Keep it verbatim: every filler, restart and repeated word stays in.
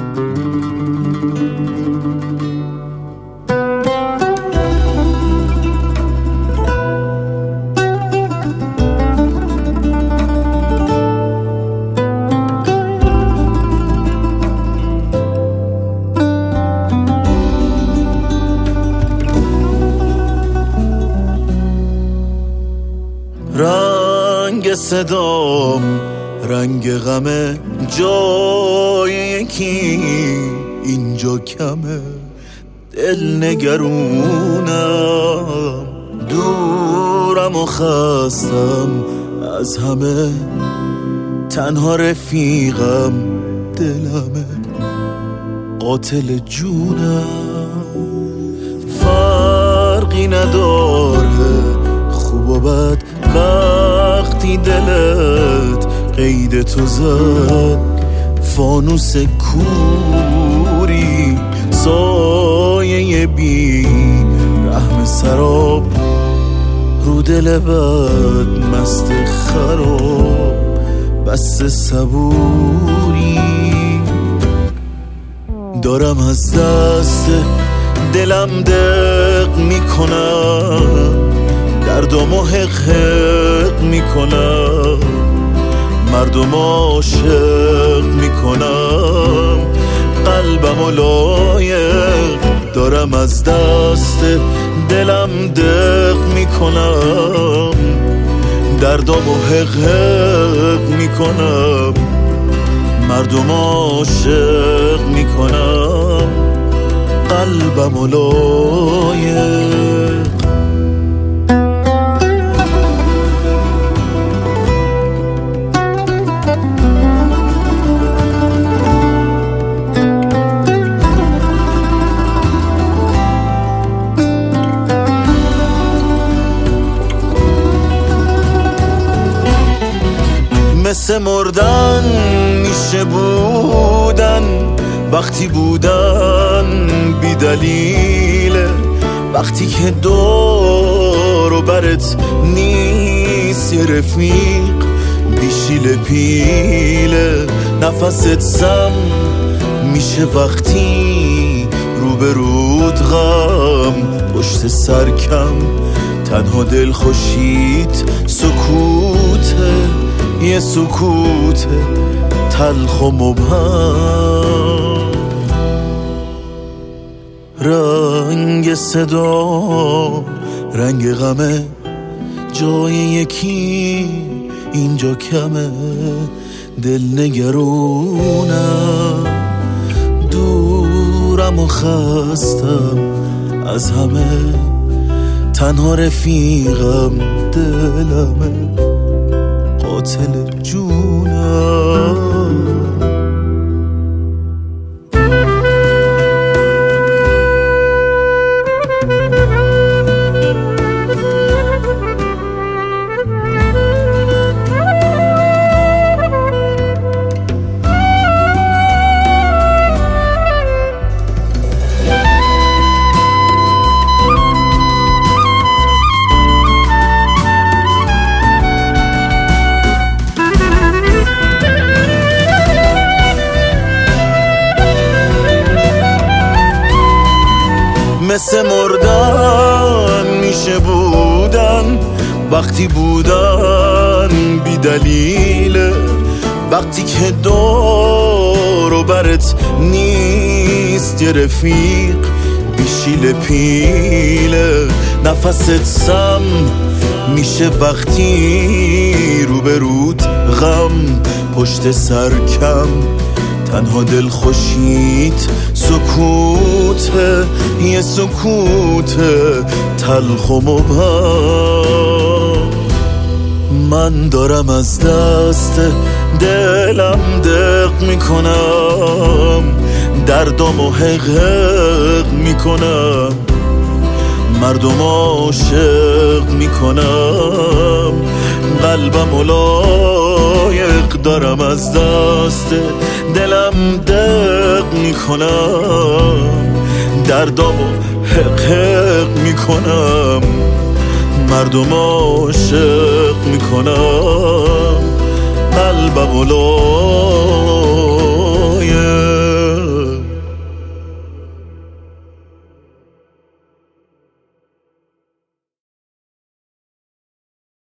رنگ صدام رنگ غمه، جای یکی اینجا کمه، دل نگرونم، دورم و خستم از همه، تنها رفیقم دلمه، قاتل جونم. فرقی نداره خوب و بد، وقتی دلت قید تو زد، فانوس کوری سایه بی رحم سراب، رو دل بد مست خراب، بس صبوری دارم از دست دلم دق میکنم، دردمو حق حق میکنم، مردم عاشق میکنم، قلبمو لایق دارم از دست دلم دق میکنم، دردمو حق حق میکنم، مردم عاشق میکنم، قلبمو لایق. مثل مردن میشه بودن، وقتی بودن بی دلیله، وقتی که دور و برت نیست یه رفیق، بیشیل پیله، نفست سم میشه وقتی روبرود غم، پشت سرکم تنها دل خوشید سکوته، یه سکوت تلخ و مبهم. رنگ صدا رنگ غمه، جای یکی اینجا کمه، دل نگرونم، دورم و خستم از همه، تنها رفیقم دلمه، قاتل جونم. مثل مردن میشه بودن، وقتی بودن بی دلیله، وقتی که دور و برت نیست یه رفیق، بیشیل پیله، نفست سم میشه وقتی روبرود غم، پشت سرکم تنها دل خوشید سکوت، یه سکوت تلخ و مبهم. من دارم از دست دلم دق میکنم، دردمو حق حق میکنم، مردم عاشق میکنم، قلبمو لایق دارم از دست دلم دق میکنم، دردمو حق حق میکنم، مردم عاشق میکنم، قلبمو لایق